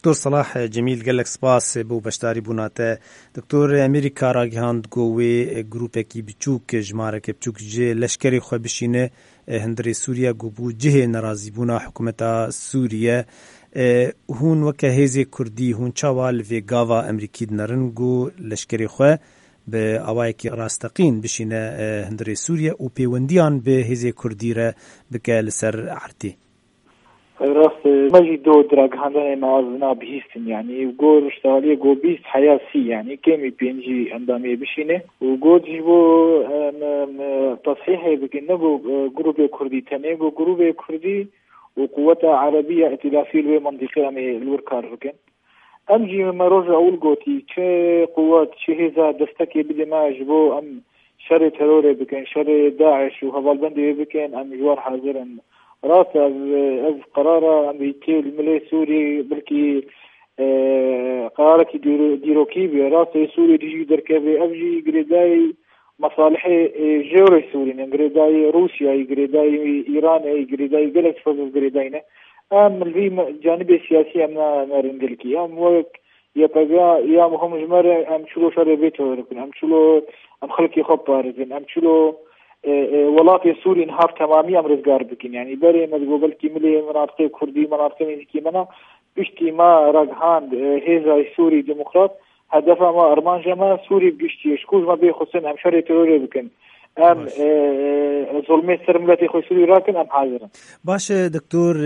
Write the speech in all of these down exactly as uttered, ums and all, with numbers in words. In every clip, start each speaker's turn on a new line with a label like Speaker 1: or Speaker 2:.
Speaker 1: دکتور صلاح جمیل گلک سپاس بو بشتاری بوناته. دکتور امریکا را گهاند گوی گروپ کی بچوک جماره که بچوک جه لشکری خو بشینه هندری سوریا گوبو جه ناراضی بونا حکومت سوریه هون وکه هیزی کردی هون چاوال وی گاوا امریکی نرنگو لشکری خو به اوای کی راستقین بشینه هندری سوریه او پیوندیان به هیزی کردی را بکل سر عرتی
Speaker 2: راست مجي دو دراج هندن نازنا بهيستن يعني وقول اشتغالية قو بيست حياسي يعني كيمي بينجي اندامي بشينه وقول جيبو تصحيحي بكي نقو قروبي كردي تنيقو قروبي كردي وقوة عربية ائتلافية لوي منطقة امي الوركار ركن امجي مروجة اول قوتي چه قوات چه هزا دستكي بدي ما جبو ام شر تروري بكن شر داعش وهبالبندي بكن ام جوار حاضرن راس از قرار امریکی الملي سوري بلكي قرارك ديروكي براس سوري تجي دركبي افجي غريداي مصالح جوري سوري غريداي روسيا غريداي ايران غريداي جلس فوز غريداينا ام الفي جانب السياسي امنا نارنجلكي ام وك يبقى يا مهم جمر ام شلو شر بيته ام شلو ام خلقي خبار ام شلو ولاتی سوری نهار تمامی ام رزگار بکن یعنی بره مدگوبل کی ملی مناطق کردی مناطق کی منا بشتی ما رجحان هزا سوری دموکرات هدف ما ارمان جما سوری بشتی شکوز ما بی خصن ام شر تروری بکن ام ظلمه سرملتی خو سوری راکن ام حاضرن
Speaker 1: باشه دکتور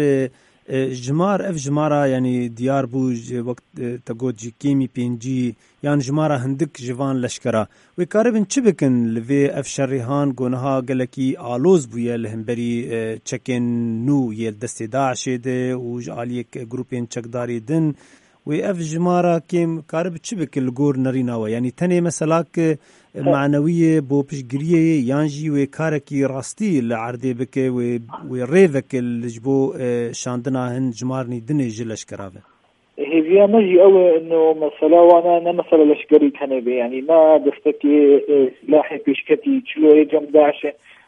Speaker 1: جمار اف جمارا یعنی دیار بوج وقت تگود جی کیمی پینجی یعنی جمارا هندک جوان لشکرا و کاربن چی بکن لوی اف شریحان گونها گلکی آلوز بویا لهمبری چکن نو یل دست داعش ده و جعالی گروپین چکداری دن و اف جمارا کیم کارب چی بکن لگور نریناوه یعنی تنه مثلا که معنویه بو پشگریه یانجی و کارکی راستی لعرده بکه و و ریوک لجبو شاندنا هن جمارنی دنه جلش کراوه
Speaker 2: هي مجي او انه مثلا وانا مثلا لشكري كان يعني ما دفتكي سلاحي بيشكتي شلو يجم داعش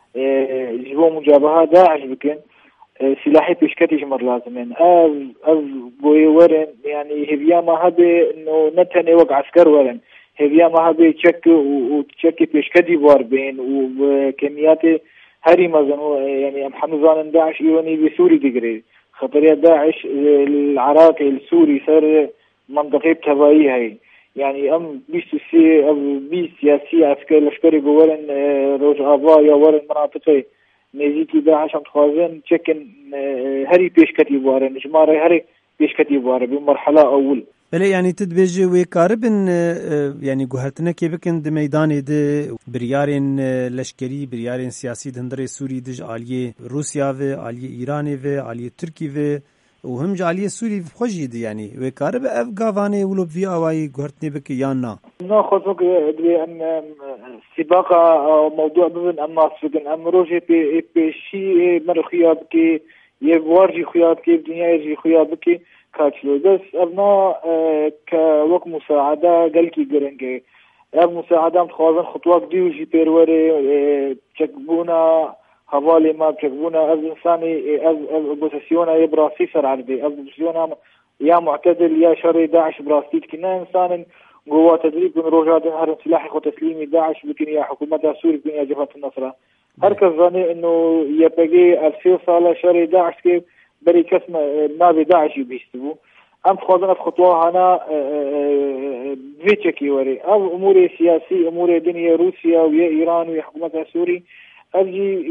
Speaker 2: جبو مجابهه داعش بكن سلاحي بيشكتي جمر لازمين از از بوي ورن يعني هي ما هذا انه نتني وقع عسكر ورن هي ما هذا تشك وتشك بيشكتي بار بين وكميات هري مزنو يعني محمد داعش يوني بسوري دغري خطرية داعش العراقي السوري صار منطقة تبعية هاي يعني أم بيستو سي أو بيس سياسي عسكري لشكري بورن روج آبايا ورن مناطقي نزيكي داعش هم تخوازن تشكن هري بيشكتي بورن جماري هري بيشكتي بورن بمرحلة أول
Speaker 1: بله يعني تدبيجي وكاربن يعني جوهرتنا كي بكن د ميدان د بريارين لشكري بريارين سياسي دندري سوري دج عاليه روسيا و عاليه ايران و عاليه تركي و وهم عاليه سوري خوجيد يعني وكارب اف غافاني ولو في اواي جوهرتني بك يانا
Speaker 2: ناخذك ان سباق موضوع بن اما سجن امروجي بي بي شي مرخياب كي يبورجي خياب كي الدنيا يجي خياب كي كاتلو بس ابنا كوك مساعده قالكي جرنجي اب مساعده متخوازن خطوات ديو جي بيروري تشكبونا حوالي ما تشكبونا از انساني از بوزيسيونا يبراسي سر عربي از بوزيسيونا يا معتدل يا شري داعش براستيت كنا انسان جوا تدريب من روجات هرم سلاحي خو تسليمي داعش بكن يا حكومه سوريا بكن يا جبهه النصره هركز ظني انه يبقي ألفين صاله شري داعش كيف بري كسم نابي داعش بيستبو ام خذنا خطوه هنا فيتشكي وري او امور سياسي امور دنيا روسيا ويا ايران ويا حكومه سوري اجي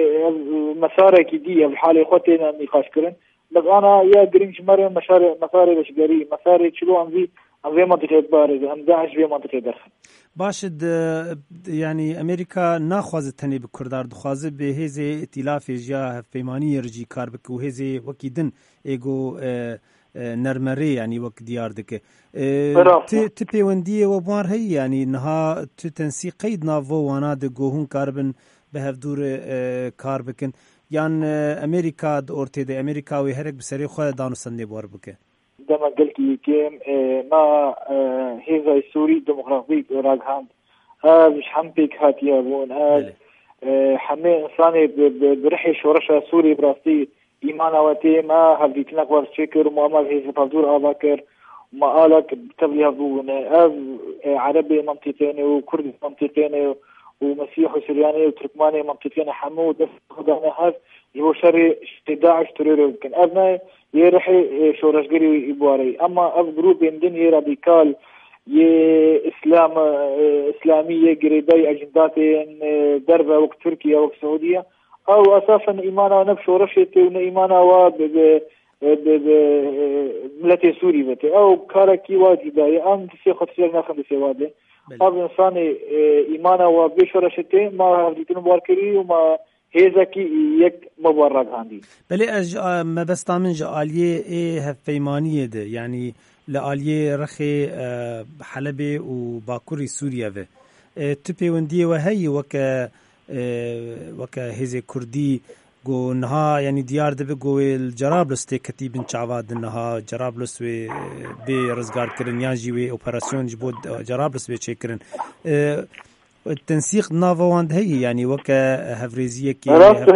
Speaker 2: مسارك دي بحاله اخوتنا نقاش كرن بس انا يا جرينش مره مشاري مساري لشجري مساري شلو ام في ام في منطقه بارز ام داعش في منطقه درخ
Speaker 1: باشد يعني امريكا ناخذ تني بكردار دخواز به هزه ائتلاف جا پیمانی رجی کار بک و هزه وکیدن ایگو نرمری يعني وقت ديار دك تبي ونديه وبار هي يعني نها تنسيق قيد نافو وانا دغون كاربن بهفدور كاربكن يعني امريكا دورتي دي امريكا وهرك بسري خو دانسن بور بك
Speaker 2: دما قلت كيم ما هيزا السوري ديمقراطي راغهاند مش حمبيك هاتيابون حمي انساني برحي شورشة سوري براستي إيمان واتي ما هبديت نقبر شكر وما ما هي فضور أباكر وما آلك بتبلي هبون أب عربي منطقتين وكردي منطقتين ومسيح وسرياني وتركماني منطقتين حمود خدانا هذا يبو شر داعش ترير يمكن أبنا يرحي شورش قري يبواري أما أب جروب يمدن راديكال يه إسلام إسلامية قريبي أجنداتين دربة وقت تركيا وقت سعودية أو أساسا إيمانا نفس ورشته ون إيمانا و ب ملتي سوري بته أو كاركي واجداي أم تسي خطير ناخد سواده أب إنسان إيمانا و بشورشته ما هديتون باركري وما هزكي يك مبارك هندي.
Speaker 1: بله أج ما بس تامن جالية إيه هفيمانية ده يعني لآلية رخي حلبة وباكوري سوريا و تبي وندي وهي وك وك هزي كردي جو نها يعني ديار دبي جو الجرابلس تي كتيب شعباد نها جرابلس و برزقار كرن ياجي و اوبراسيون جبود جرابلس بيشكرن التنسيق نافوند هي يعني وك هفريزيه كي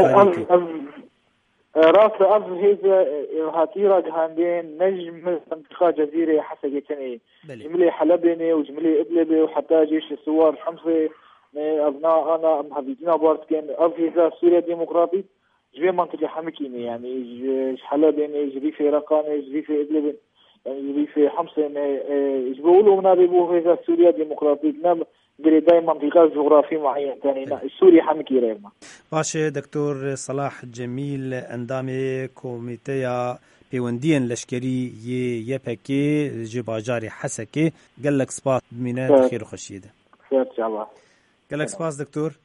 Speaker 2: راس أب هذا هاتيرا جهاندين نجم منطقة جزيرة حسجتني جملة حلبني وجملة إدلبي وحتى جيش الثوار حمصة أبناء أنا مهدينا بارت كان أب هذا سوريا ديمقراطي جبي منطقة حمكيني يعني حلبني جبي في رقاني جبي في إدلبي يعني جبي في حمصة جبولوا من أبو هذا سوريا ديمقراطي نعم داي منطقة جغرافية معينة تاني سوريا حمكي ريما.
Speaker 1: باشه دكتور صلاح جميل اندامي كوميتيا بيوندين لشكري ي يبكي جباجاري حسكي قال لك سباس بمينات خير وخشيده.
Speaker 2: خير ان شاء الله.
Speaker 1: قال لك سباس دكتور.